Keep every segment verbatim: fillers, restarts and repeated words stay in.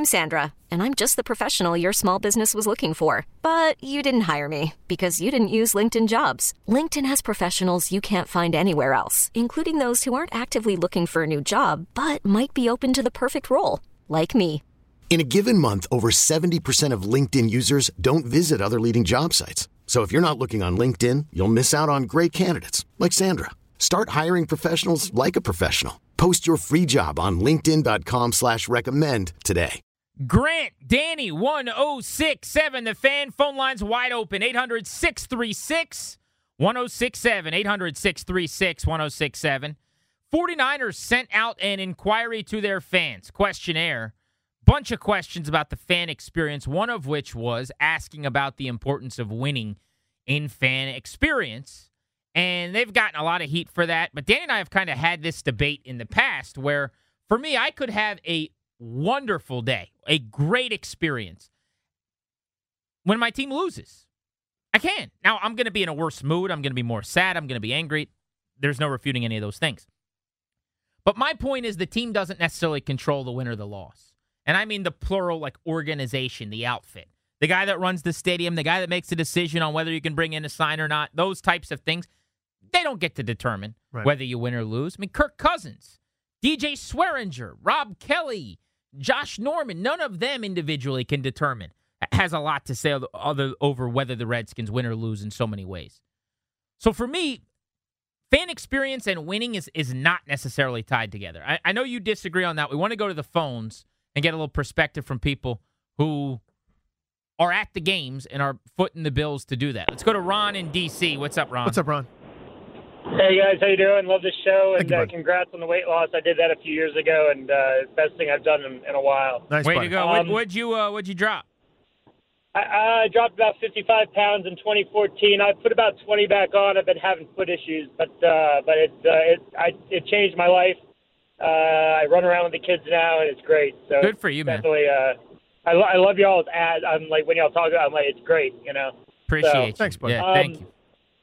I'm Sandra, and I'm just the professional your small business was looking for. But you didn't hire me because you didn't use LinkedIn Jobs. LinkedIn has professionals you can't find anywhere else, including those who aren't actively looking for a new job, but might be open to the perfect role, like me. In a given month, over seventy percent of LinkedIn users don't visit other leading job sites. So if you're not looking on LinkedIn, you'll miss out on great candidates like Sandra. Start hiring professionals like a professional. Post your free job on linkedin.com slash recommend today. Grant, Danny, one oh six seven. The Fan phone line's wide open. eight hundred, six three six, one oh six seven. eight hundred, six three six, one oh six seven. 49ers sent out an inquiry to their fans, questionnaire. Bunch of questions about the fan experience, one of which was asking about the importance of winning in fan experience. And they've gotten a lot of heat for that. But Danny and I have kind of had this debate in the past where, for me, I could have a wonderful day, a great experience when my team loses. I can. Now, I'm going to be in a worse mood. I'm going to be more sad. I'm going to be angry. There's no refuting any of those things. But my point is the team doesn't necessarily control the win or the loss. And I mean the plural, like organization, the outfit. The guy that runs the stadium, the guy that makes the decision on whether you can bring in a sign or not, those types of things. They don't get to determine right. whether you win or lose. I mean, Kirk Cousins, D J Swearinger, Rob Kelly, Josh Norman, none of them individually can determine. Has a lot to say other, over whether the Redskins win or lose in so many ways. So for me, fan experience and winning is, is not necessarily tied together. I, I know you disagree on that. We want to go to the phones and get a little perspective from people who are at the games and are footing the bills to do that. Let's go to Ron in D C. What's up, Ron? What's up, Ron? Hey, guys. How you doing? Love this show, and you, uh, congrats on the weight loss. I did that a few years ago, and uh, best thing I've done in, in a while. Nice Way buddy. to go. Um, what, what'd, you, uh, what'd you drop? I, I dropped about fifty-five pounds in twenty fourteen. I put about twenty back on. I've been having foot issues, but uh, but it, uh, it, I, it changed my life. Uh, I run around with the kids now, and it's great. So Good for you, man. Definitely, uh, I, lo- I love y'all's ads. I'm like, when y'all talk, I'm like, it's great, you know. Appreciate so, you. Thanks, buddy. Yeah, Um, thank you.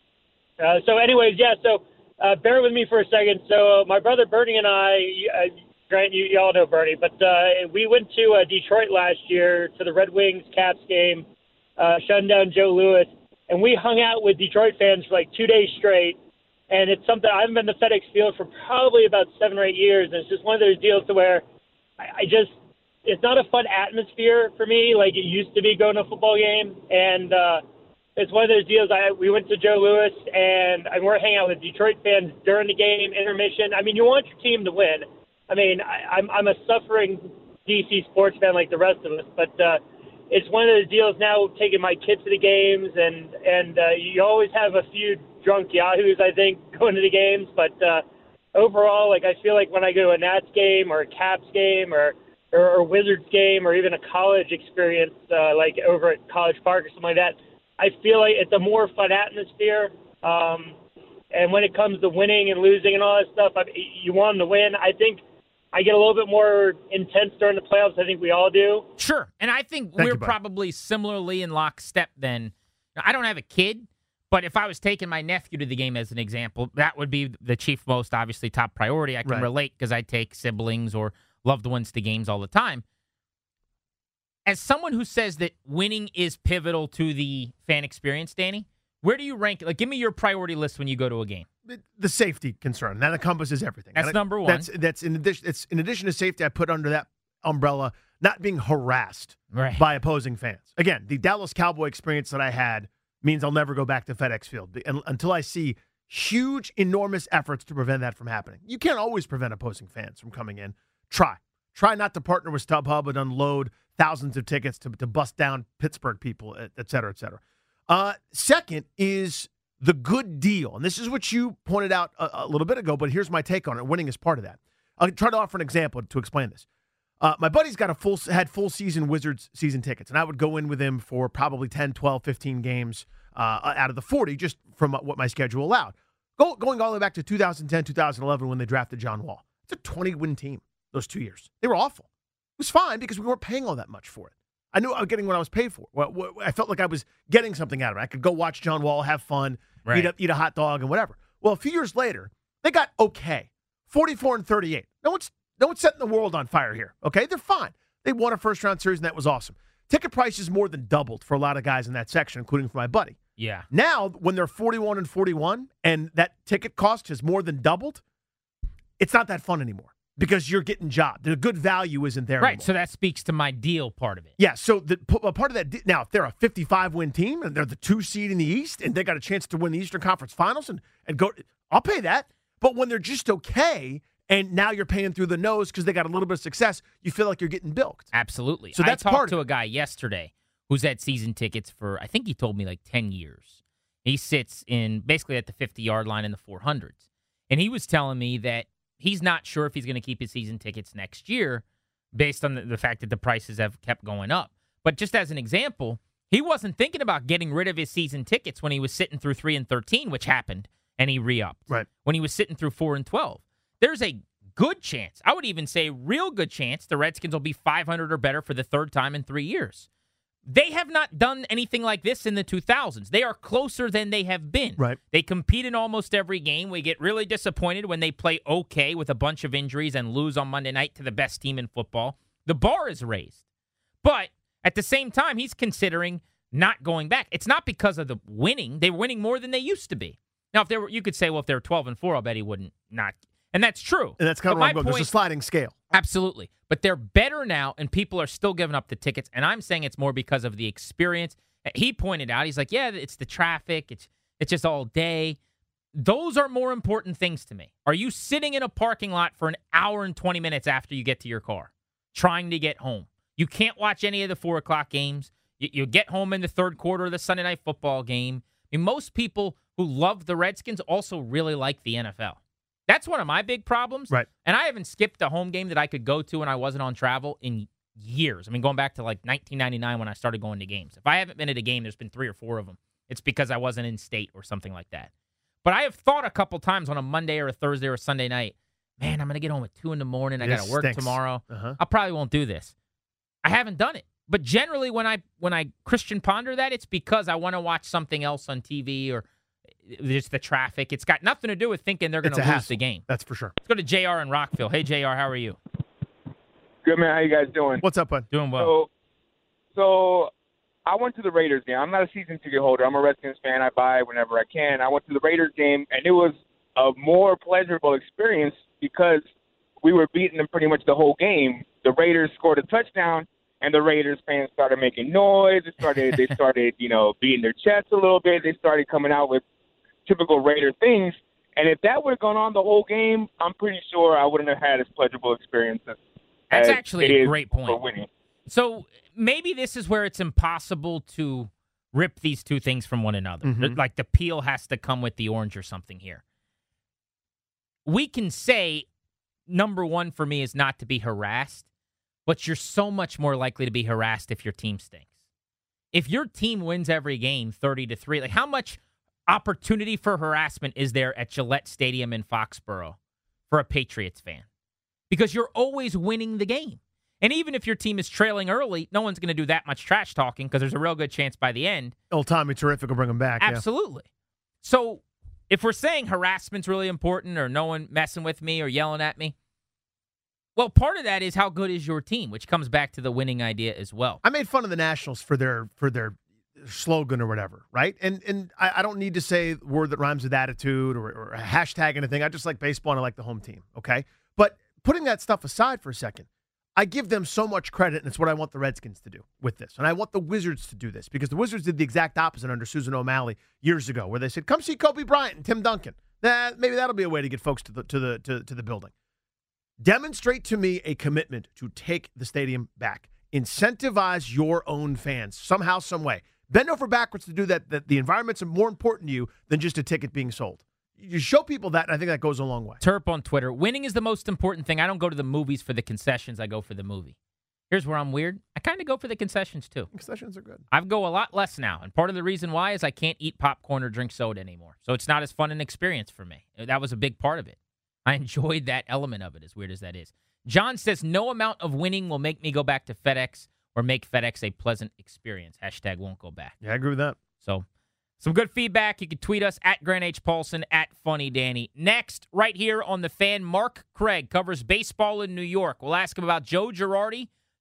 Uh, so anyways, yeah, so uh, bear with me for a second. So uh, my brother Bernie and I, uh, Grant, you, you all know Bernie, but uh, we went to uh, Detroit last year to the Red Wings Caps game, uh, shutting down Joe Louis, and we hung out with Detroit fans for like two days straight. And it's something, I haven't been to FedEx Field for probably about seven or eight years, and it's just one of those deals to where I, I just, it's not a fun atmosphere for me like it used to be going to a football game. And uh, it's one of those deals. I we went to Joe Louis, and, and we're hanging out with Detroit fans during the game, intermission. I mean, you want your team to win. I mean, I, I'm I'm a suffering D C sports fan like the rest of us, but uh, it's one of those deals now. Taking my kids to the games, and and uh, you always have a few drunk yahoos, I think, going to the games. But uh, overall, like I feel like when I go to a Nats game or a Caps game or or, or Wizards game or even a college experience uh, like over at College Park or something like that, I feel like it's a more fun atmosphere. Um, and when it comes to winning and losing and all that stuff, I, you want them to win. I think I get a little bit more intense during the playoffs. I think we all do. Sure. And I think Thank we're you, bud. probably similarly in lockstep then. I don't have a kid, but if I was taking my nephew to the game as an example, that would be the chief most, obviously, top priority. I can Right. relate because I take siblings or loved ones to games all the time. As someone who says that winning is pivotal to the fan experience, Danny, where do you rank? Like, give me your priority list when you go to a game. The safety concern that encompasses everything. That's And number one. That's that's in addition. It's in addition to safety. I put under that umbrella not being harassed Right. by opposing fans. Again, the Dallas Cowboy experience that I had means I'll never go back to FedEx Field and, until I see huge, enormous efforts to prevent that from happening. You can't always prevent opposing fans from coming in. Try. Try not to partner with StubHub and unload thousands of tickets to, to bust down Pittsburgh people, et cetera, et cetera. Uh, second is the good deal. And this is what you pointed out a, a little bit ago, but here's my take on it. Winning is part of that. I'll try to offer an example to explain this. Uh, my buddy's got a full had full season Wizards season tickets, and I would go in with him for probably ten, twelve, fifteen games uh, out of the forty, just from what my schedule allowed. Go, going all the way back to two thousand ten, two thousand eleven when they drafted John Wall. It's a twenty-win team those two years. They were awful. It was fine because we weren't paying all that much for it. I knew I was getting what I was paid for. Well, I felt like I was getting something out of it. I could go watch John Wall, have fun, Right. eat, a, eat a hot dog, and whatever. Well, a few years later, they got okay, forty-four and thirty-eight. No one's no one's setting the world on fire here. Okay, they're fine. They won a first-round series, and that was awesome. Ticket prices more than doubled for a lot of guys in that section, including for my buddy. Yeah. Now, when they're forty-one and forty-one, and that ticket cost has more than doubled, it's not that fun anymore because you're getting jobbed. The good value isn't there Right, anymore. so that speaks to my deal part of it. Yeah, so the a part of that, now, if they're a fifty-five win team and they're the two seed in the East and they got a chance to win the Eastern Conference Finals and, and go, I'll pay that. But when they're just okay and now you're paying through the nose because they got a little bit of success, you feel like you're getting bilked. Absolutely. So that's I talked part to of a guy yesterday who's had season tickets for, I think he told me like ten years. He sits in basically at the fifty-yard line in the four hundreds. And he was telling me that he's not sure if he's going to keep his season tickets next year based on the, the fact that the prices have kept going up. But just as an example, he wasn't thinking about getting rid of his season tickets when he was sitting through three and thirteen, which happened, and he re-upped. Right. When he was sitting through four and twelve. There's a good chance, I would even say real good chance, the Redskins will be five hundred or better for the third time in three years. They have not done anything like this in the two thousands. They are closer than they have been. Right. They compete in almost every game. We get really disappointed when they play okay with a bunch of injuries and lose on Monday night to the best team in football. The bar is raised. But at the same time, he's considering not going back. It's not because of the winning. They're winning more than they used to be. Now, if they were, you could say, well, if they're twelve and four, I'll bet he wouldn't not. And that's true. And that's kind of But where my I'm going. point- There's a sliding scale. Absolutely. But they're better now, and people are still giving up the tickets. And I'm saying it's more because of the experience. He pointed out, he's like, yeah, it's the traffic. It's it's just all day. Those are more important things to me. Are you sitting in a parking lot for an hour and twenty minutes after you get to your car, trying to get home? You can't watch any of the four o'clock games. You, you get home in the third quarter of the Sunday night football game. I mean, most people who love the Redskins also really like the N F L. That's one of my big problems. Right. And I haven't skipped a home game that I could go to when I wasn't on travel in years. I mean, going back to like nineteen ninety-nine when I started going to games. If I haven't been at a game, there's been three or four of them. It's because I wasn't in state or something like that. But I have thought a couple times on a Monday or a Thursday or a Sunday night, man, I'm going to get home at two in the morning. I got to work stinks. tomorrow. Uh-huh. I probably won't do this. I haven't done it. But generally when I when I Christian ponder that, it's because I want to watch something else on T V or just the traffic. It's got nothing to do with thinking they're going It's to a lose hassle. the game. That's for sure. Let's go to J R in Rockville. Hey, J R, how are you? Good, man. How you guys doing? What's up, bud? Doing well. So, so I went to the Raiders game. I'm not a season ticket holder. I'm a Redskins fan. I buy whenever I can. I went to the Raiders game, and it was a more pleasurable experience because we were beating them pretty much the whole game. The Raiders scored a touchdown, and the Raiders fans started making noise. They started, they started, you know, beating their chests a little bit. They started coming out with typical Raider things. And if that would have gone on the whole game, I'm pretty sure I wouldn't have had as pleasurable experience as That's as actually it a is great for point. winning. So maybe this is where it's impossible to rip these two things from one another. Mhm. Like the peel has to come with the orange or something here. We can say number one for me is not to be harassed, but you're so much more likely to be harassed if your team stinks. If your team wins every game thirty to three, like how much opportunity for harassment is there at Gillette Stadium in Foxborough for a Patriots fan? Because you're always winning the game. And even if your team is trailing early, no one's going to do that much trash talking because there's a real good chance by the end. Old Tommy Terrific will bring him back. Absolutely. So if we're saying harassment's really important or no one messing with me or yelling at me, well, part of that is how good is your team, which comes back to the winning idea as well. I made fun of the Nationals for their for their slogan or whatever, right? And and I, I don't need to say a word that rhymes with attitude or, or a hashtag anything. I just like baseball and I like the home team, okay? But putting that stuff aside for a second, I give them so much credit, and it's what I want the Redskins to do with this. And I want the Wizards to do this because the Wizards did the exact opposite under Susan O'Malley years ago where they said, come see Kobe Bryant and Tim Duncan. Nah, maybe that'll be a way to get folks to the to the to, to the building. Demonstrate to me a commitment to take the stadium back. Incentivize your own fans somehow, some way. Bend over backwards to do that. That the environment's more important to you than just a ticket being sold. You show people that, and I think that goes a long way. Terp on Twitter. Winning is the most important thing. I don't go to the movies for the concessions. I go for the movie. Here's where I'm weird. I kind of go for the concessions, too. Concessions are good. I go a lot less now, and part of the reason why is I can't eat popcorn or drink soda anymore. So it's not as fun an experience for me. That was a big part of it. I enjoyed that element of it, as weird as that is. John says, no amount of winning will make me go back to FedEx or make FedEx a pleasant experience. Hashtag won't go back. Yeah, I agree with that. So some good feedback. You can tweet us at Grant H. Paulson, at Funny Danny. Next, right here on The Fan, Mark Craig covers baseball in New York. We'll ask him about Joe Girardi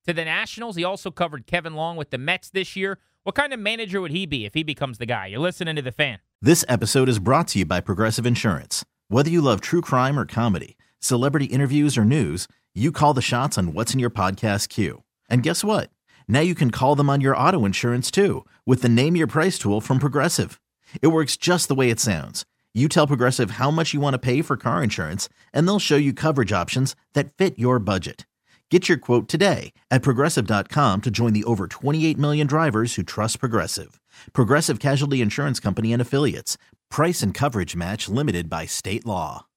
to the Nationals. He also covered Kevin Long with the Mets this year. What kind of manager would he be if he becomes the guy? You're listening to The Fan. This episode is brought to you by Progressive Insurance. Whether you love true crime or comedy, celebrity interviews or news, you call the shots on what's in your podcast queue. And guess what? Now you can call them on your auto insurance too with the Name Your Price tool from Progressive. It works just the way it sounds. You tell Progressive how much you want to pay for car insurance, and they'll show you coverage options that fit your budget. Get your quote today at Progressive dot com to join the over twenty-eight million drivers who trust Progressive. Progressive Casualty Insurance Company and Affiliates. Price and coverage match limited by state law.